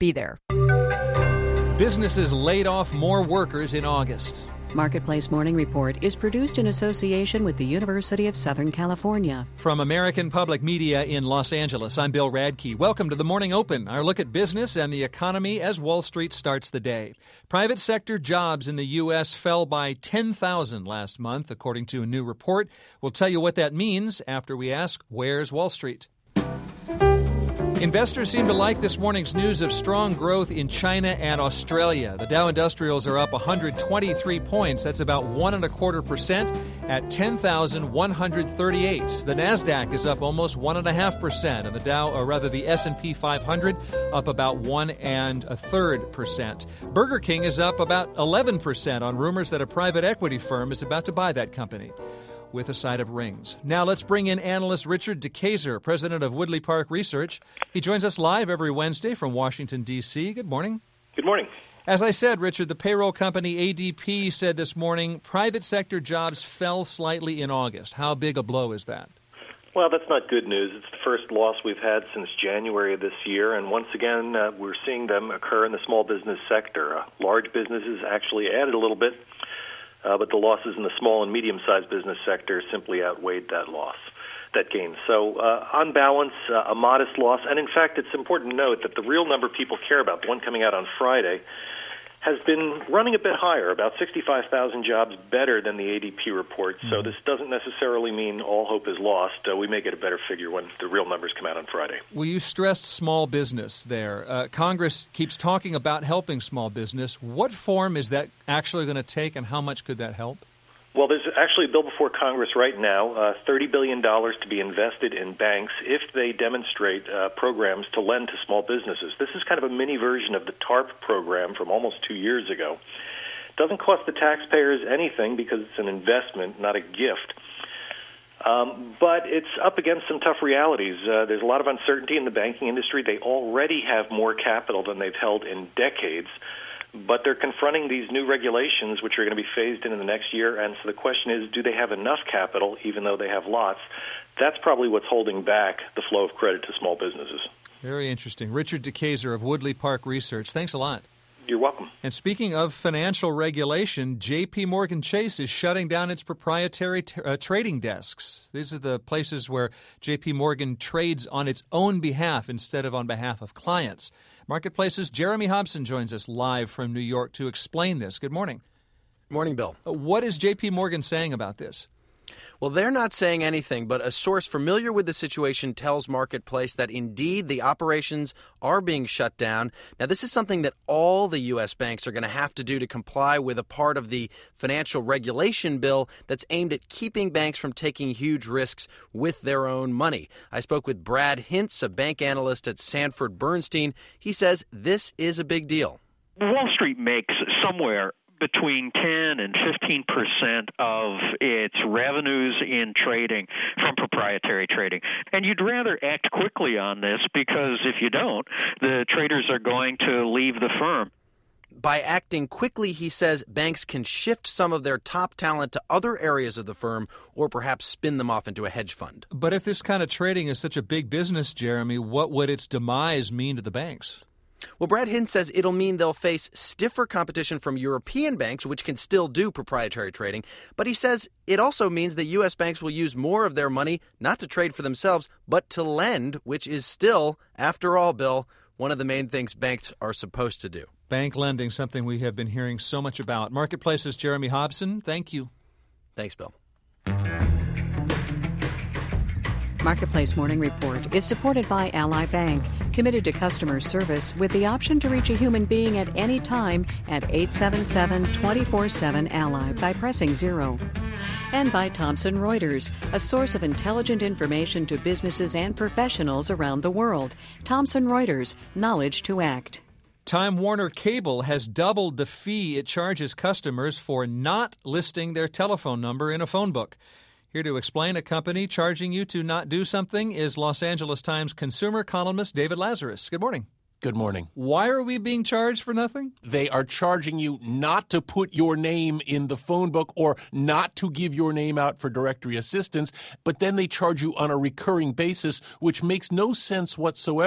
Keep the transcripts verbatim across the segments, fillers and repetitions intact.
be there. Businesses laid off more workers in August. Marketplace Morning Report is produced in association with the University of Southern California. From American Public Media in Los Angeles, I'm Bill Radke. Welcome to the Morning Open, our look at business and the economy as Wall Street starts the day. Private sector jobs in the U S fell by ten thousand last month, according to a new report. We'll tell you what that means after we ask, where's Wall Street? Investors seem to like this morning's news of strong growth in China and Australia. The Dow Industrials are up one hundred twenty-three points. That's about one and a quarter percent at ten thousand one hundred thirty-eight. The Nasdaq is up almost one and a half percent, and the Dow, or rather the S and P five hundred, up about one and a third percent. Burger King is up about eleven percent on rumors that a private equity firm is about to buy that company, with a side of rings. Now let's bring in analyst Richard DeKeyser, president of Woodley Park Research. He joins us live every Wednesday from Washington, D C Good morning. Good morning. As I said, Richard, the payroll company A D P said this morning private sector jobs fell slightly in August. How big a blow is that? Well, that's not good news. It's the first loss we've had since January of this year, and once again, uh, we're seeing them occur in the small business sector. Uh, large businesses actually added a little bit, Uh, but the losses in the small and medium-sized business sector simply outweighed that loss, that gain. So uh, on balance, uh, a modest loss. And in fact, it's important to note that the real number people care about, the one coming out on Friday, has been running a bit higher, about sixty-five thousand jobs better than the A D P report. Mm-hmm. So this doesn't necessarily mean all hope is lost. Uh, we may get a better figure when the real numbers come out on Friday. Well, you stressed small business there. Uh, Congress keeps talking about helping small business. What form is that actually going to take, and how much could that help? Well, there's actually a bill before Congress right now, uh, thirty billion dollars to be invested in banks if they demonstrate uh, programs to lend to small businesses. This is kind of a mini version of the TARP program from almost two years ago. It doesn't cost the taxpayers anything because it's an investment, not a gift. Um, but it's up against some tough realities. Uh, there's a lot of uncertainty in the banking industry. They already have more capital than they've held in decades. But they're confronting these new regulations, which are going to be phased in in the next year. And so the question is, do they have enough capital, even though they have lots? That's probably what's holding back the flow of credit to small businesses. Very interesting. Richard DeKeyser of Woodley Park Research. Thanks a lot. You're welcome. And speaking of financial regulation, J P. Morgan Chase is shutting down its proprietary t- uh, trading desks. These are the places where J P. Morgan trades on its own behalf instead of on behalf of clients. Marketplace's Jeremy Hobson joins us live from New York to explain this. Good morning. Morning, Bill. What is J P. Morgan saying about this? Well, they're not saying anything, but a source familiar with the situation tells Marketplace that indeed the operations are being shut down. Now, this is something that all the U S banks are going to have to do to comply with a part of the financial regulation bill that's aimed at keeping banks from taking huge risks with their own money. I spoke with Brad Hintz, a bank analyst at Sanford Bernstein. He says this is a big deal. Wall Street makes somewhere between ten and fifteen percent of its revenues in trading from proprietary trading. And you'd rather act quickly on this because if you don't, the traders are going to leave the firm. By acting quickly, he says banks can shift some of their top talent to other areas of the firm or perhaps spin them off into a hedge fund. But if this kind of trading is such a big business, Jeremy, what would its demise mean to the banks? Well, Brad Hintz says it'll mean they'll face stiffer competition from European banks, which can still do proprietary trading. But he says it also means that U S banks will use more of their money not to trade for themselves, but to lend, which is still, after all, Bill, one of the main things banks are supposed to do. Bank lending, something we have been hearing so much about. Marketplace's Jeremy Hobson, thank you. Thanks, Bill. Marketplace Morning Report is supported by Ally Bank, committed to customer service with the option to reach a human being at any time at eight seven seven, two four seven, Ally by pressing zero. And by Thomson Reuters, a source of intelligent information to businesses and professionals around the world. Thomson Reuters, knowledge to act. Time Warner Cable has doubled the fee it charges customers for not listing their telephone number in a phone book. Here to explain a company charging you to not do something is Los Angeles Times consumer columnist David Lazarus. Good morning. Good morning. Why are we being charged for nothing? They are charging you not to put your name in the phone book or not to give your name out for directory assistance, but then they charge you on a recurring basis, which makes no sense whatsoever.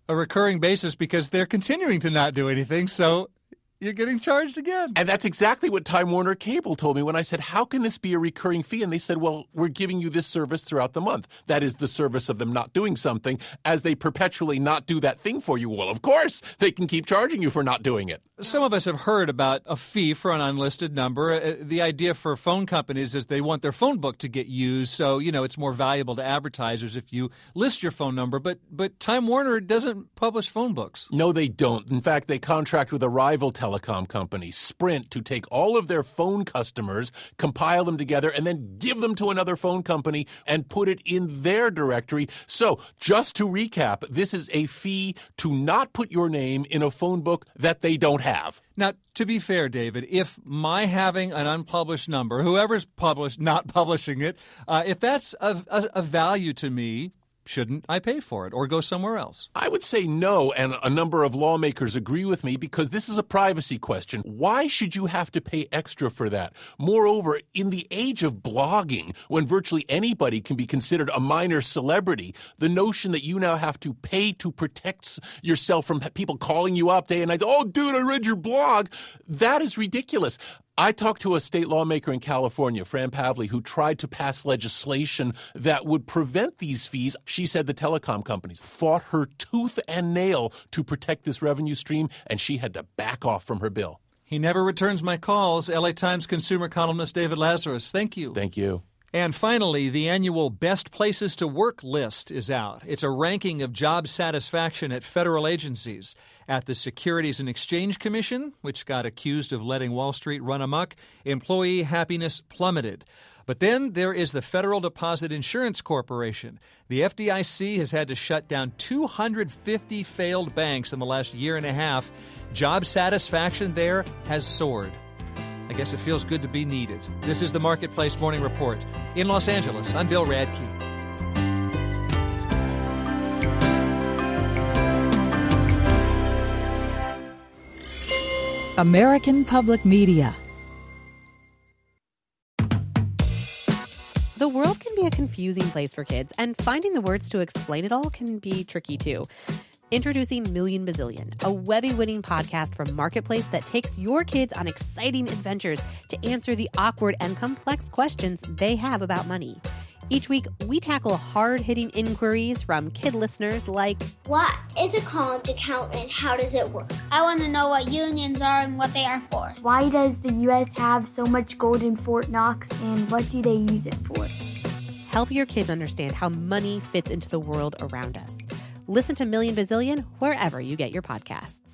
a recurring basis because they're continuing to not do anything, so you're getting charged again. And that's exactly what Time Warner Cable told me when I said, how can this be a recurring fee? And they said, well, we're giving you this service throughout the month. That is the service of them not doing something as they perpetually not do that thing for you. Well, of course, they can keep charging you for not doing it. Some of us have heard about a fee for an unlisted number. Uh, the idea for phone companies is they want their phone book to get used, so, you know, it's more valuable to advertisers if you list your phone number. But but Time Warner doesn't publish phone books. No, they don't. In fact, they contract with a rival telecom company, Sprint, to take all of their phone customers, compile them together, and then give them to another phone company and put it in their directory. So, just to recap, this is a fee to not put your name in a phone book that they don't have. have. Now, to be fair, David, if my having an unpublished number, whoever's published, not publishing it, uh, if that's a, a, a value to me, shouldn't I pay for it or go somewhere else? I would say no, and a number of lawmakers agree with me because this is a privacy question. Why should you have to pay extra for that? Moreover, in the age of blogging, when virtually anybody can be considered a minor celebrity, the notion that you now have to pay to protect yourself from people calling you up day and night, oh, dude, I read your blog, that is ridiculous. I talked to a state lawmaker in California, Fran Pavley, who tried to pass legislation that would prevent these fees. She said the telecom companies fought her tooth and nail to protect this revenue stream, and she had to back off from her bill. He never returns my calls. L A Times consumer columnist David Lazarus, thank you. Thank you. And finally, the annual Best Places to Work list is out. It's a ranking of job satisfaction at federal agencies. At the Securities and Exchange Commission, which got accused of letting Wall Street run amok, employee happiness plummeted. But then there is the Federal Deposit Insurance Corporation. The F D I C has had to shut down two hundred fifty failed banks in the last year and a half. Job satisfaction there has soared. I guess it feels good to be needed. This is the Marketplace Morning Report. In Los Angeles, I'm Bill Radke. American Public Media. The world can be a confusing place for kids, and finding the words to explain it all can be tricky too. Introducing Million Bazillion, a Webby-winning podcast from Marketplace that takes your kids on exciting adventures to answer the awkward and complex questions they have about money. Each week, we tackle hard-hitting inquiries from kid listeners like, what is a college account and how does it work? I want to know what unions are and what they are for. Why does the U S have so much gold in Fort Knox and what do they use it for? Help your kids understand how money fits into the world around us. Listen to Million Bazillion wherever you get your podcasts.